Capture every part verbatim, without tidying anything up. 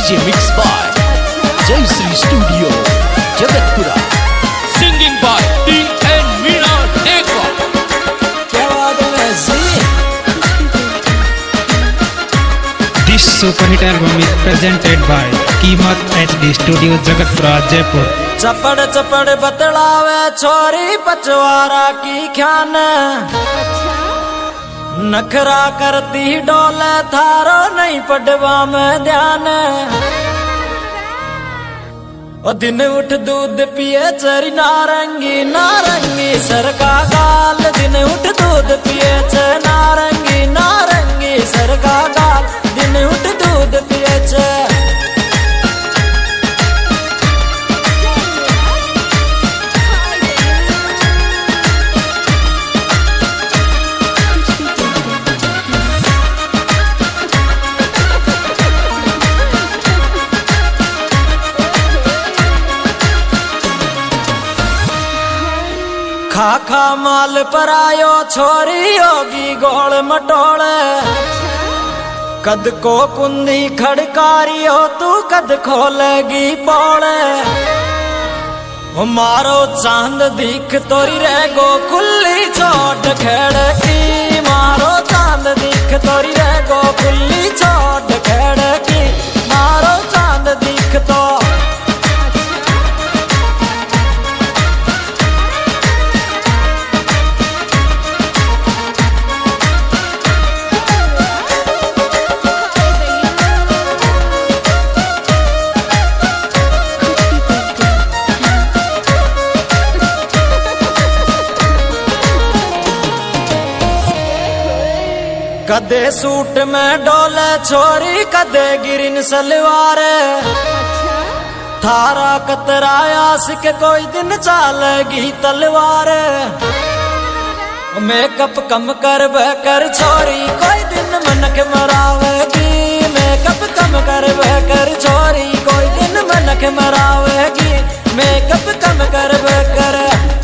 DJ mix by Jai Shri studio Jagatpura. Singing by T N Meena देखवा। क्या बात है जी। This super hit album is presented by Keemat H D studio Jagatpura Jaipur. चपड़ चपड़ बतलावे छोरी पचवारा की ख्यान, नखरा करती डोले थारो नहीं पडवा में ध्यान। ओ दिन उठ दूध पिए चरी नारंगी नारंगी सर का गाल। दिन उठ दूध पिए च नारंगी नारंगी सर का गाल। दिन उठ दूध पिए च खा खा माल पर आयो छोरी होगी गोल मटोले। कद को कुंदी खड़कारी हो तू कद खोलेगी पोले। मारो चांद दिख तोरी रह गो खुली छोट खड़की। मारो चांद दिख तोरी रह गो खुली छोट खड़की। मारो चांद दिख तो कदे सूट में डोले छोरी कदे गिरिन सलवार। थारा कतराया सिक कोई दिन चालेगी तलवार। मेकअप कम कर कर छोरी कोई दिन मनक मरावेगी। मेकअप कम कर कर छोरी कोई दिन मनक मरावेगी। मेकअप कम कर कर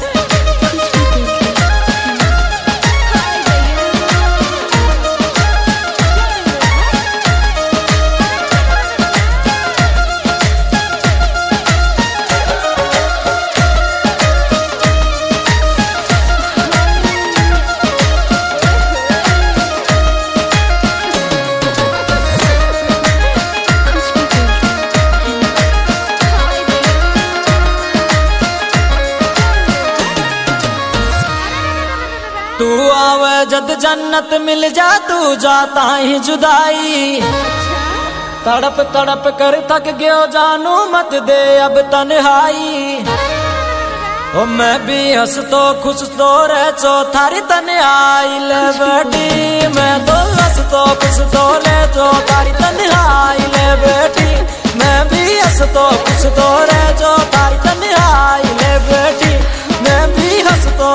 तू आवे जद जन्नत मिल जा तू जाता ही जुदाई। तड़प तड़प कर थक गयो जानू मत दे अब तन्हाई। ओ मैं भी हंस तो खुश तो रह चो थारी तन्हाई ले बेटी। मैं तो हंस तो खुश तो ले चो थारी तन्हाई ले बेटी। मैं भी हंस तो खुश तो रह चो थारी तन्हाई ले बेटी। मैं भी हंस तो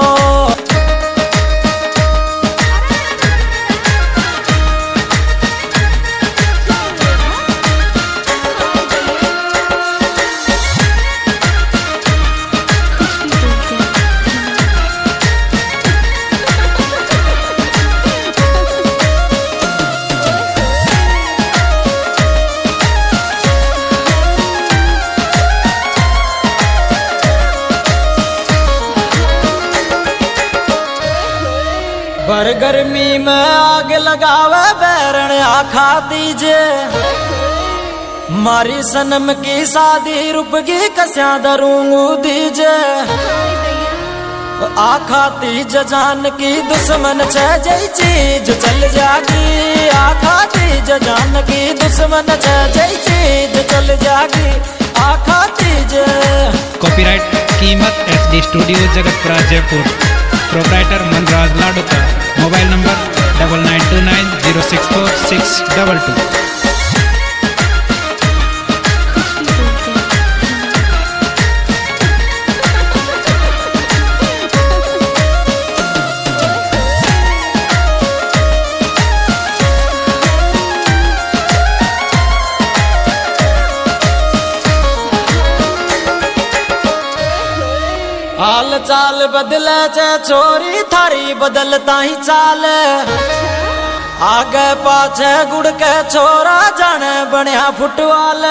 भर गर्मी में आग लगावे बैरण आखा दीजे। मारी सनम की शादी रुपगी कस्या दरूंगू दीजे। आखा तीज जान की दुश्मन छे जय चीज चल जागी। आखा तीज जान की दुश्मन छे जय चीज चल जागी। Akha Teej. Copyright Keemat H D studio Jagatpura Jaipur. Proprietor Manraj Ladoka. Mobile number double nine two nine zero six four six double two. हाल चाल बदले चे छोरी थारी बदलता ही चाल। आगे पाछे गुड़ के छोरा जाने बनया फुटवाल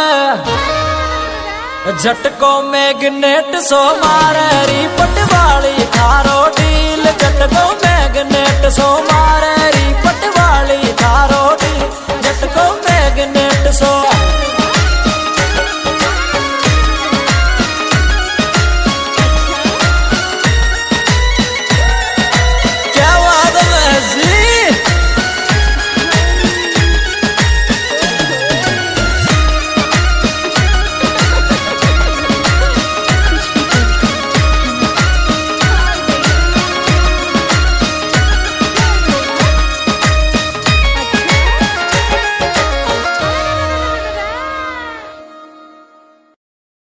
झटको मैग्नेट सो मारे री पटवाली थारो डील झटको मैग्नेट सो मारे री पटवाली थारो डील झटको मैग्नेट सो